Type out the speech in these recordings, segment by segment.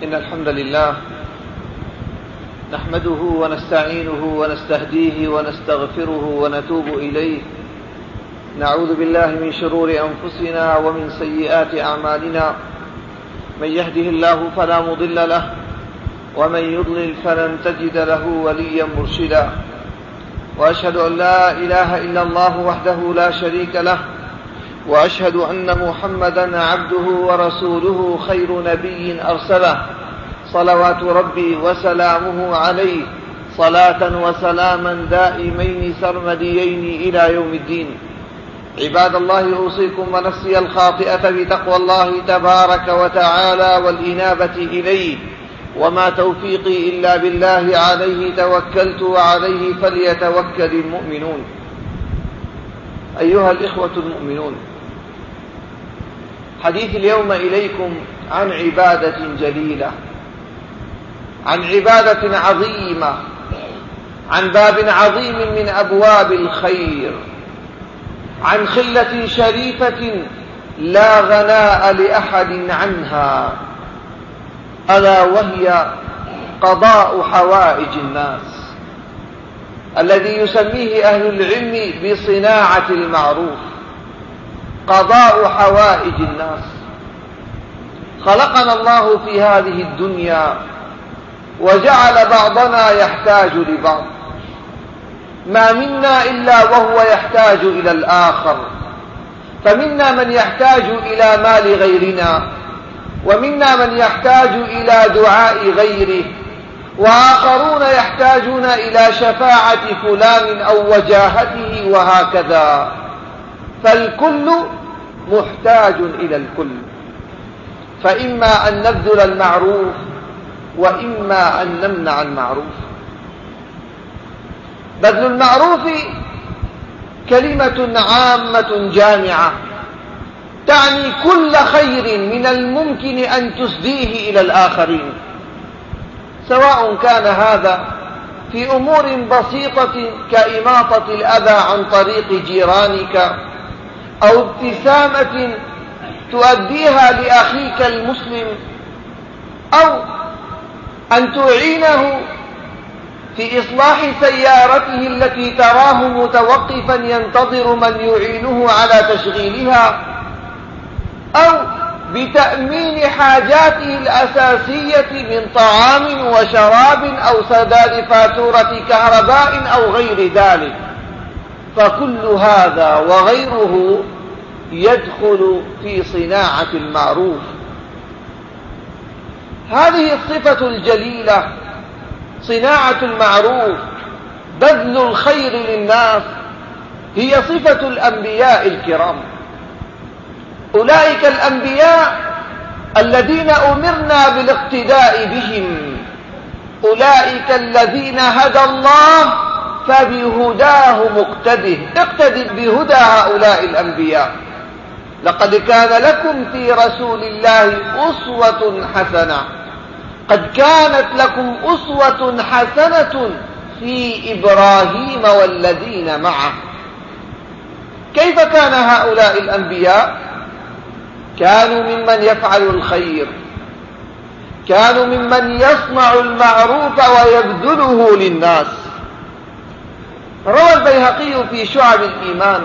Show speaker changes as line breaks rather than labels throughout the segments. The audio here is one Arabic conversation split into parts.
إن الحمد لله نحمده ونستعينه ونستهديه ونستغفره ونتوب إليه. نعوذ بالله من شرور أنفسنا ومن سيئات أعمالنا، من يهده الله فلا مضل له ومن يضلل فلن تجد له وليا مرشدا. وأشهد أن لا إله إلا الله وحده لا شريك له، وأشهد أن محمدا عبده ورسوله خير نبي أرسله، صلوات ربي وسلامه عليه صلاة وسلاما دائمين سرمديين إلى يوم الدين. عباد الله، أوصيكم ونفسي الخاطئة بتقوى الله تبارك وتعالى والإنابة إليه، وما توفيقي إلا بالله، عليه توكلت وعليه فليتوكل المؤمنون. أيها الإخوة المؤمنون، حديث اليوم إليكم عن عبادة جليلة، عن عبادة عظيمة، عن باب عظيم من أبواب الخير، عن خلة شريفة لا غناء لأحد عنها، ألا وهي قضاء حوائج الناس، الذي يسميه أهل العلم بصناعة المعروف. قضاء حوائج الناس. خلقنا الله في هذه الدنيا وجعل بعضنا يحتاج لبعض، ما منا إلا وهو يحتاج إلى الآخر، فمنا من يحتاج إلى مال غيرنا، ومنا من يحتاج إلى دعاء غيره، وآخرون يحتاجون إلى شفاعة فلان أو وجاهته، وهكذا، فالكل محتاج إلى الكل، فإما أن نبذل المعروف وإما أن نمنع المعروف. بذل المعروف كلمة عامة جامعة تعني كل خير من الممكن أن تسديه إلى الآخرين، سواء كان هذا في أمور بسيطة كإماطة الأذى عن طريق جيرانك، أو ابتسامة تؤديها لأخيك المسلم، أو أن تعينه في إصلاح سيارته التي تراه متوقفا ينتظر من يعينه على تشغيلها، أو بتأمين حاجاته الأساسية من طعام وشراب، أو سداد فاتورة كهرباء أو غير ذلك. فكل هذا وغيره يدخل في صناعة المعروف. هذه الصفة الجليلة، صناعة المعروف، بذل الخير للناس، هي صفة الأنبياء الكرام. أولئك الأنبياء الذين أمرنا بالاقتداء بهم، أولئك الذين هدى الله فبهداه مقتده. اقتد بهدى هؤلاء الأنبياء. لقد كان لكم في رسول الله أسوة حسنة. قد كانت لكم أسوة حسنة في إبراهيم والذين معه. كيف كان هؤلاء الأنبياء؟ كانوا ممن يفعل الخير، كانوا ممن يصنع المعروف ويبذله للناس. روى البيهقي في شعب الإيمان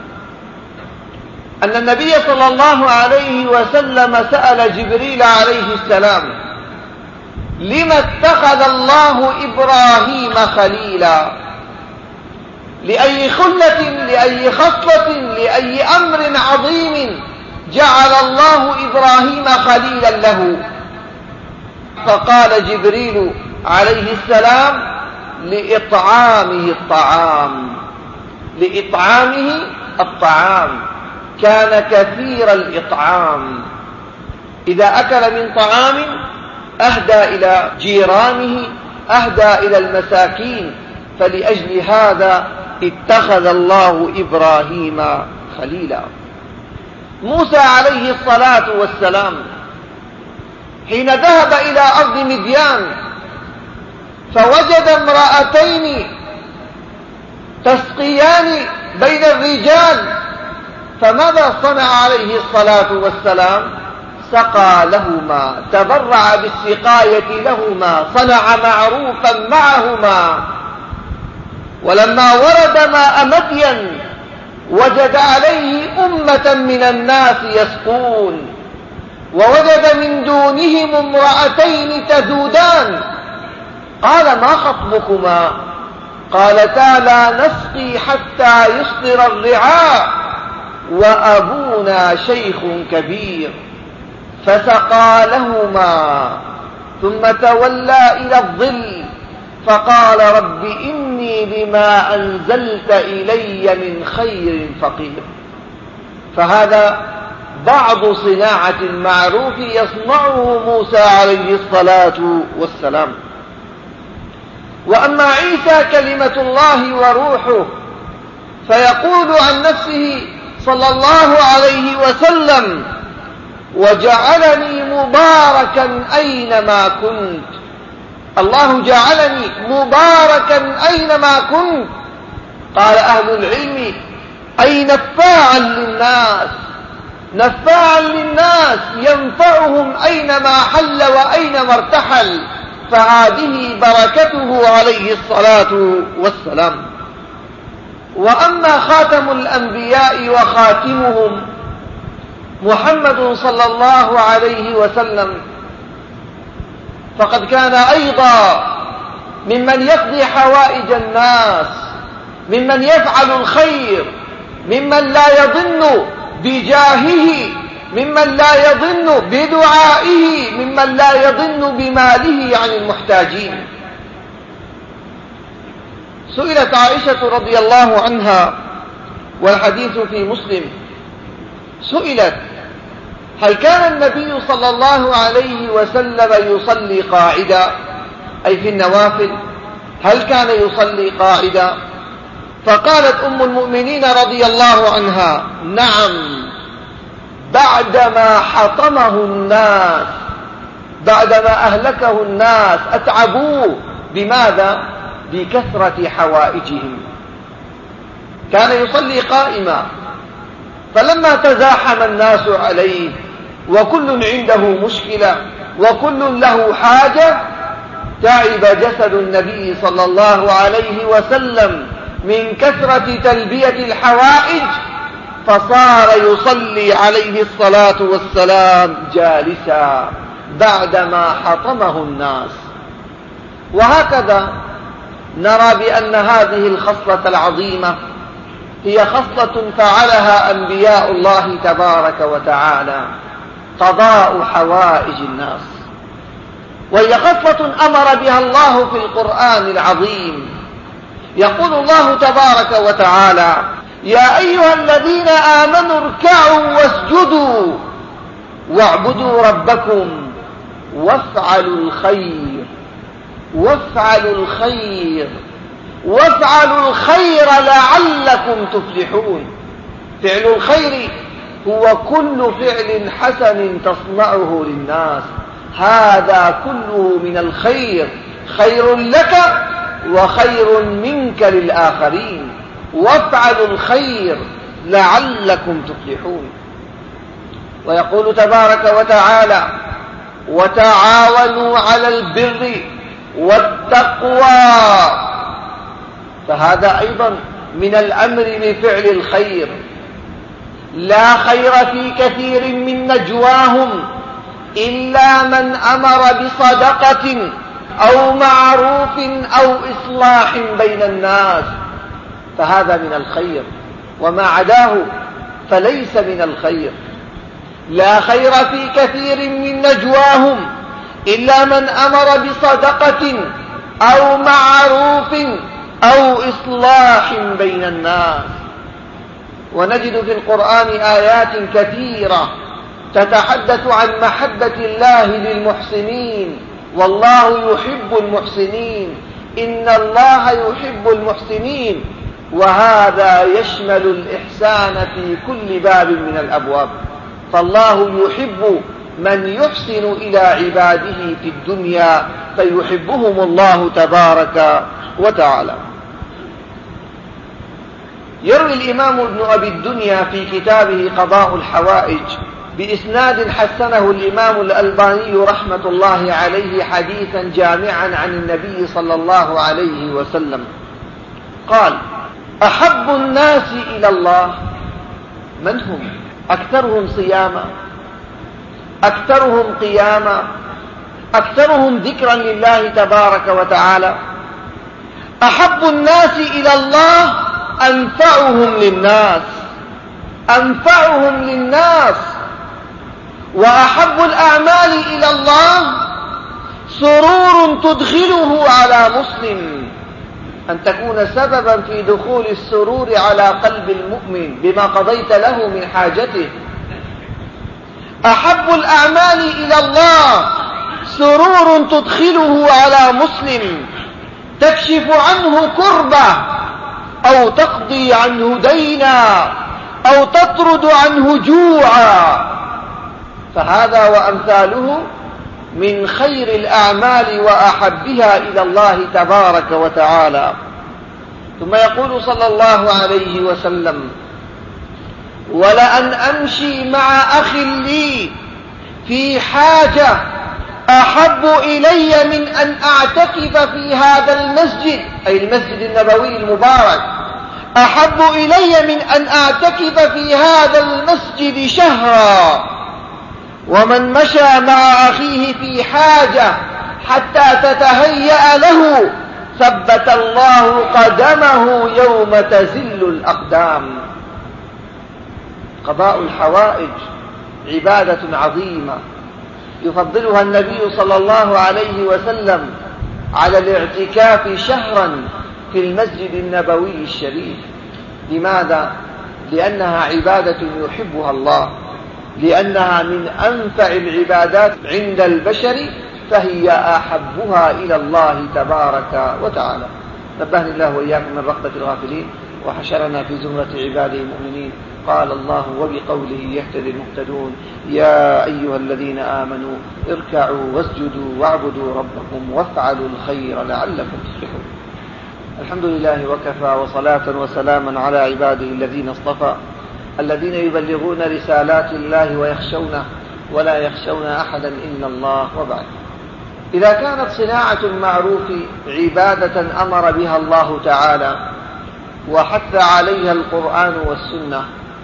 أن النبي صلى الله عليه وسلم سأل جبريل عليه السلام: لما اتخذ الله إبراهيم خليلا؟ لأي خلة، لأي خصلة، لأي أمر عظيم جعل الله إبراهيم خليلا له؟ فقال جبريل عليه السلام: لإطعامه الطعام. لإطعامه الطعام، كان كثير الإطعام. إذا أكل من طعام أهدى إلى جيرانه، أهدى إلى المساكين. فلأجل هذا اتخذ الله إبراهيم خليلا. موسى عليه الصلاة والسلام حين ذهب إلى أرض مديان فوجد امرأتين تسقيان بين الرجال، فماذا صنع عليه الصلاة والسلام؟ سقى لهما، تبرع بالسقاية لهما، صنع معروفا معهما. ولما ورد ماء مدين وجد عليه أمة من الناس يسقون، ووجد من دونهم امرأتين تذودان، قال ما خطبكما؟ قالتا لا نسقي حتى يصدر الرعاء وأبونا شيخ كبير. فسقى لهما ثم تولى إلى الظل فقال رب إني بما أنزلت إلي من خير فقير. فهذا بعض صناعة المعروف يصنعه موسى عليه الصلاة والسلام. وأما عيسى كلمة الله وروحه فيقول عن نفسه صلى الله عليه وسلم وجعلني مباركا أينما كنت. الله جعلني مباركا أينما كنت. قال أهل العلم أي نفاعا للناس، نفاعا للناس ينفعهم أينما حل وأينما ارتحل، فهذه بركته عليه الصلاة والسلام. وأما خاتم الأنبياء وخاتمهم محمد صلى الله عليه وسلم فقد كان أيضا ممن يقضي حوائج الناس، ممن يفعل الخير، ممن لا يظن بجاهه، ممن لا يظن بدعائه، ممن لا يظن بماله عن المحتاجين. سئلت عائشة رضي الله عنها والحديث في مسلم، سئلت هل كان النبي صلى الله عليه وسلم يصلي قاعدا، أي في النوافل؟ هل كان يصلي قاعدا؟ فقالت أم المؤمنين رضي الله عنها نعم، بعدما حطمه الناس، بعدما أهلكه الناس أتعبوه. بماذا؟ بكثرة حوائجهم. كان يصلي قائما، فلما تزاحم الناس عليه وكل عنده مشكلة وكل له حاجة تعب جسد النبي صلى الله عليه وسلم من كثرة تلبية الحوائج، فصار يصلي عليه الصلاة والسلام جالسا بعدما حطمه الناس. وهكذا نرى بأن هذه الخصلة العظيمة هي خصلة فعلها أنبياء الله تبارك وتعالى، قضاء حوائج الناس. وهي خصلة أمر بها الله في القرآن العظيم. يقول الله تبارك وتعالى يا أيها الذين آمنوا اركعوا واسجدوا واعبدوا ربكم وافعلوا الخير، وافعلوا الخير، وافعلوا الخير لعلكم تفلحون. فعل الخير هو كل فعل حسن تصنعه للناس، هذا كله من الخير، خير لك وخير منك للآخرين. وافعلوا الخير لعلكم تفلحون. ويقول تبارك وتعالى وتعاونوا على البر والتقوى، فهذا أيضا من الأمر بفعل الخير. لا خير في كثير من نجواهم إلا من أمر بصدقة أو معروف أو إصلاح بين الناس، فهذا من الخير، وما عداه فليس من الخير. لا خير في كثير من نجواهم إلا من أمر بصدقة أو معروف أو إصلاح بين الناس. ونجد في القرآن آيات كثيرة تتحدث عن محبة الله للمحسنين، والله يحب المحسنين، إن الله يحب المحسنين. وهذا يشمل الإحسان في كل باب من الأبواب، فالله يحب من يحسن إلى عباده في الدنيا فيحبهم الله تبارك وتعالى. يروي الإمام ابن أبي الدنيا في كتابه قضاء الحوائج بإسناد حسنه الإمام الألباني رحمة الله عليه حديثا جامعا عن النبي صلى الله عليه وسلم قال: أحب الناس إلى الله من هم؟ أكثرهم صياما، أكثرهم قياما، أكثرهم ذكرا لله تبارك وتعالى. أحب الناس إلى الله أنفعهم للناس، أنفعهم للناس. وأحب الأعمال إلى الله سرور تدخله على مسلم، أن تكون سببا في دخول السرور على قلب المؤمن بما قضيت له من حاجته. أحب الأعمال إلى الله سرور تدخله على مسلم، تكشف عنه كربة أو تقضي عنه دينا أو تطرد عنه جوعا. فهذا وأمثاله من خير الأعمال وأحبها إلى الله تبارك وتعالى. ثم يقول صلى الله عليه وسلم: ولأن أمشي مع أخ لي في حاجة أحب إلي من أن أعتكف في هذا المسجد، أي المسجد النبوي المبارك، أحب إلي من أن أعتكف في هذا المسجد شهرا. ومن مشى مع أخيه في حاجة حتى تتهيأ له ثبت الله قدمه يوم تزل الأقدام. قضاء الحوائج عبادة عظيمة يفضلها النبي صلى الله عليه وسلم على الاعتكاف شهرا في المسجد النبوي الشريف. لماذا؟ لأنها عبادة يحبها الله، لأنها من أنفع العبادات عند البشر، فهي أحبها إلى الله تبارك وتعالى. نبهني الله وإياكم من رغبة الغافلين وحشرنا في زمرة عباده المؤمنين. قال الله: وبقوله يهتدي المهتدون. يا أيها الذين آمنوا اركعوا واسجدوا واعبدوا ربكم وافعلوا الخير لعلكم تفلحون. الحمد لله وكفى، وصلاة وسلاما على عباده الذين اصطفى، الذين يبلغون رسالات الله ويخشونه ولا يخشون أحدا إلا الله. وبعد، إذا كانت صناعة المعروف عبادة أمر بها الله تعالى وحث عليها القرآن والسنة،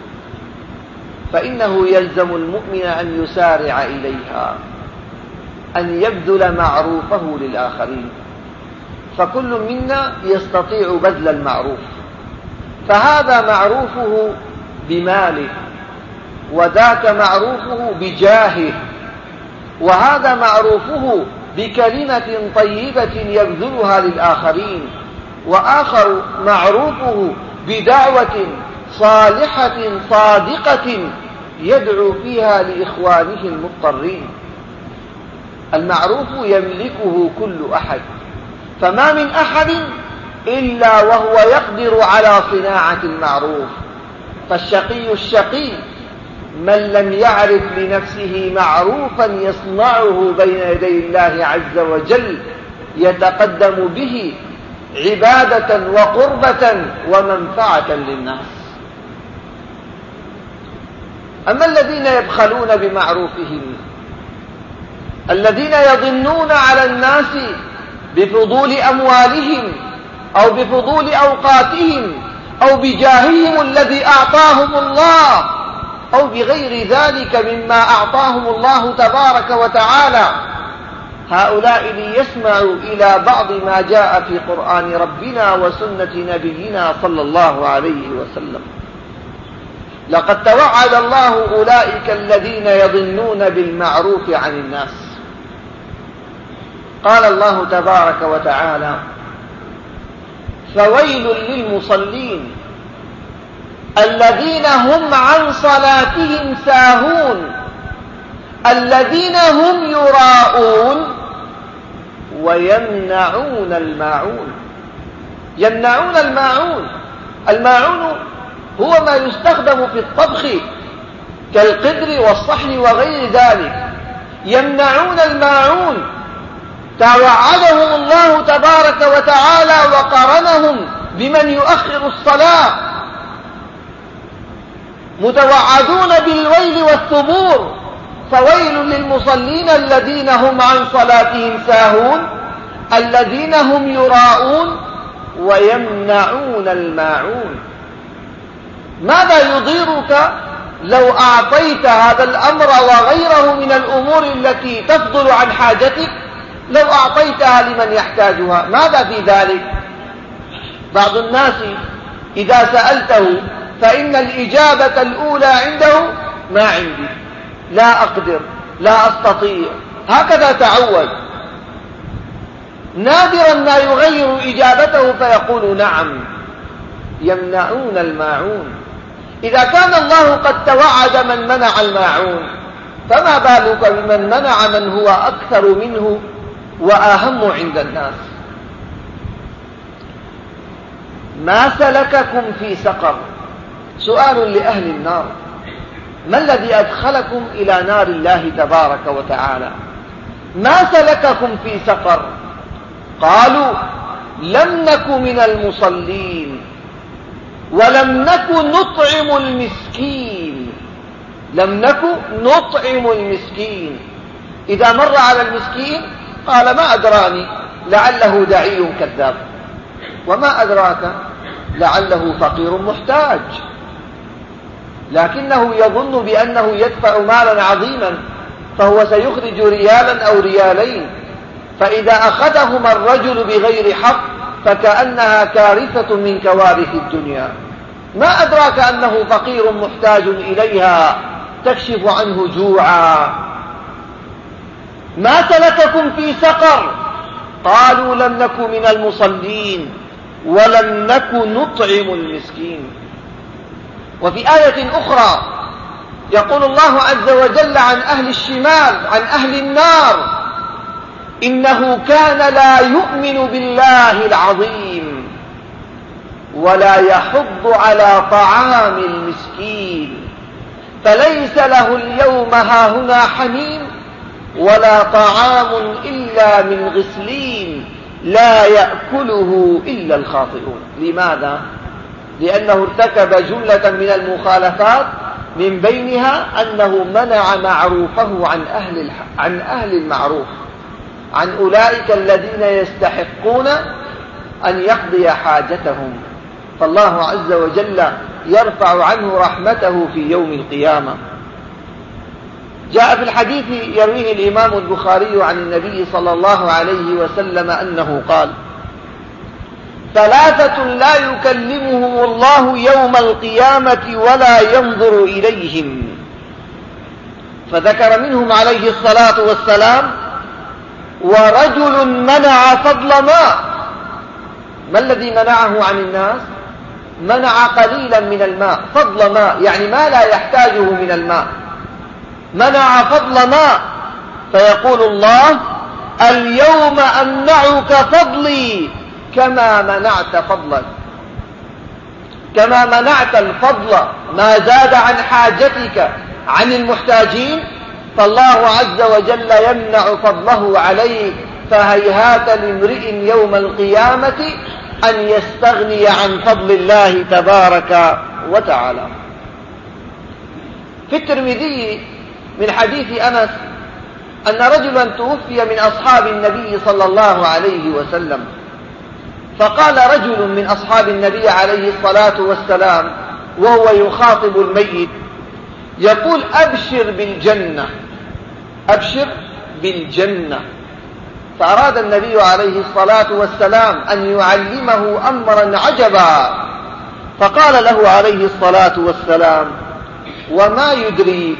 فإنه يلزم المؤمن أن يسارع إليها، أن يبذل معروفه للآخرين. فكل منا يستطيع بذل المعروف، فهذا معروفه بماله، وذاك معروفه بجاهه، وهذا معروفه بكلمة طيبة يبذلها للآخرين، وآخر معروفه بدعوة صالحة صادقة يدعو فيها لإخوانه المضطرين. المعروف يملكه كل أحد، فما من أحد إلا وهو يقدر على صناعة المعروف. فالشقي الشقي من لم يعرف لنفسه معروفا يصنعه بين يدي الله عز وجل يتقدم به عبادة وقربة ومنفعة للناس. أما الذين يبخلون بمعروفهم، الذين يظنون على الناس بفضول أموالهم أو بفضول أوقاتهم أو بجاههم الذي أعطاهم الله أو بغير ذلك مما أعطاهم الله تبارك وتعالى، هؤلاء ليسمعوا إلى بعض ما جاء في قرآن ربنا وسنة نبينا صلى الله عليه وسلم. لقد توعد الله أولئك الذين يظنون بالمعروف عن الناس. قال الله تبارك وتعالى: فويل للمصلين الذين هم عن صلاتهم ساهون الذين هم يراءون ويمنعون الماعون. يمنعون الماعون. الماعون هو ما يستخدم في الطبخ كالقدر والصحن وغير ذلك. يمنعون الماعون، توعدهم الله تبارك وتعالى وقارنهم بمن يؤخر الصلاة. متوعدون بالويل والثبور. فويل للمصلين الذين هم عن صلاتهم ساهون الذين هم يراءون ويمنعون الماعون. ماذا يضيرك لو أعطيت هذا الأمر وغيره من الأمور التي تفضل عن حاجتك، لو أعطيتها لمن يحتاجها؟ ماذا في ذلك؟ بعض الناس إذا سألته فإن الإجابة الأولى عنده ما عندي، لا أقدر، لا أستطيع، هكذا تعود. نادرا ما يغير إجابته فيقول نعم. يمنعون الماعون. إذا كان الله قد توعد من منع الماعون، فما بالك بمن منع من هو أكثر منه وأهم عند الناس. ما سلككم في سقر؟ سؤال لأهل النار. ما الذي أدخلكم إلى نار الله تبارك وتعالى؟ ما سلككم في سقر؟ قالوا لم نك من المصلين ولم نك نطعم المسكين. لم نك نطعم المسكين. إذا مر على المسكين قال ما أدراني، لعله دعي كذاب. وما أدراك لعله فقير محتاج، لكنه يظن بأنه يدفع مالا عظيما فهو سيخرج ريالا أو ريالين، فإذا أخذهما الرجل بغير حق فكأنها كارثة من كوارث الدنيا. ما أدراك أنه فقير محتاج إليها تكشف عنه جوعا. ما سلككم في سقر؟ قالوا لم نك من المصلين ولم نك نطعم المسكين. وفي آية أخرى يقول الله عز وجل عن أهل الشمال، عن أهل النار: إنه كان لا يؤمن بالله العظيم ولا يحض على طعام المسكين فليس له اليوم هاهنا حميم ولا طعام إلا من غسلين لا يأكله إلا الخاطئون. لماذا؟ لأنه ارتكب جملة من المخالفات، من بينها أنه منع معروفه عن أهل المعروف، عن أولئك الذين يستحقون أن يقضي حاجتهم، فالله عز وجل يرفع عنه رحمته في يوم القيامة. جاء في الحديث يرويه الإمام البخاري عن النبي صلى الله عليه وسلم أنه قال: ثلاثة لا يكلمهم الله يوم القيامة ولا ينظر إليهم. فذكر منهم عليه الصلاة والسلام: ورجل منع فضل ماء. ما الذي منعه عن الناس؟ منع قليلا من الماء، فضل ماء يعني ما لا يحتاجه من الماء، منع فضل ماء، فيقول الله: اليوم أمنعك فضلي كما منعت فضلك، كما منعت الفضل ما زاد عن حاجتك عن المحتاجين، فالله عز وجل يمنع فضله عليك. فهيهات لامرئ يوم القيامة أن يستغني عن فضل الله تبارك وتعالى. في الترمذي من حديث أنس أن رجلا توفي من أصحاب النبي صلى الله عليه وسلم، فقال رجل من أصحاب النبي عليه الصلاة والسلام وهو يخاطب الميت يقول: أبشر بالجنة، أبشر بالجنة. فأراد النبي عليه الصلاة والسلام أن يعلمه أمرا عجبا، فقال له عليه الصلاة والسلام: وما يدريك،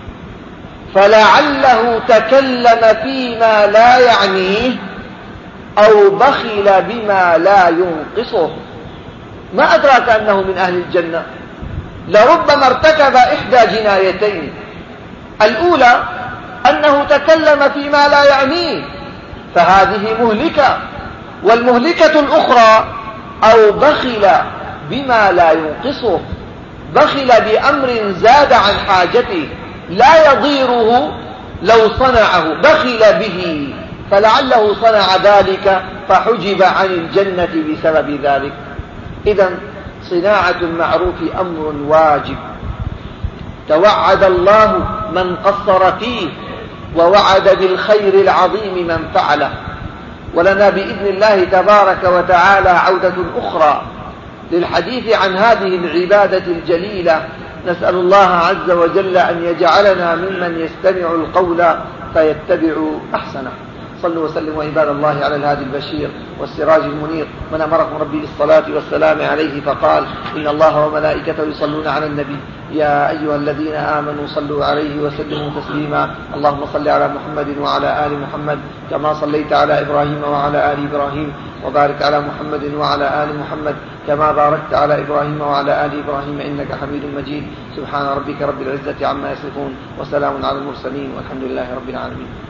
فلعله تكلم فيما لا يعنيه أو بخل بما لا ينقصه. ما أدراك أنه من أهل الجنة؟ لربما ارتكب إحدى جنايتين: الأولى أنه تكلم فيما لا يعنيه فهذه مهلكة، والمهلكة الأخرى أو بخل بما لا ينقصه، بخل بأمر زاد عن حاجته لا يضيره لو صنعه، بخل به فلعله صنع ذلك فحجب عن الجنة بسبب ذلك. إذن صناعة المعروف أمر واجب، توعد الله من قصر فيه، ووعد بالخير العظيم من فعله. ولنا بإذن الله تبارك وتعالى عودة أخرى للحديث عن هذه العبادة الجليلة. نسأل الله عز وجل أن يجعلنا ممن يستمع القول فيتبع أحسنه. صلوا وسلموا عباد الله على الهادي البشير والسراج المنير، من أمركم ربي بالصلاة والسلام عليه فقال: إن الله وملائكته يصلون على النبي يا أيها الذين آمنوا صلوا عليه وسلموا تسليما. اللهم صل على محمد وعلى آل محمد كما صليت على إبراهيم وعلى آل إبراهيم، وبارك على محمد وعلى آل محمد كما باركت على إبراهيم وعلى آل إبراهيم إنك حميد مجيد. سبحان ربك رب العزة عما يصفون، وسلام على المرسلين، والحمد لله رب العالمين.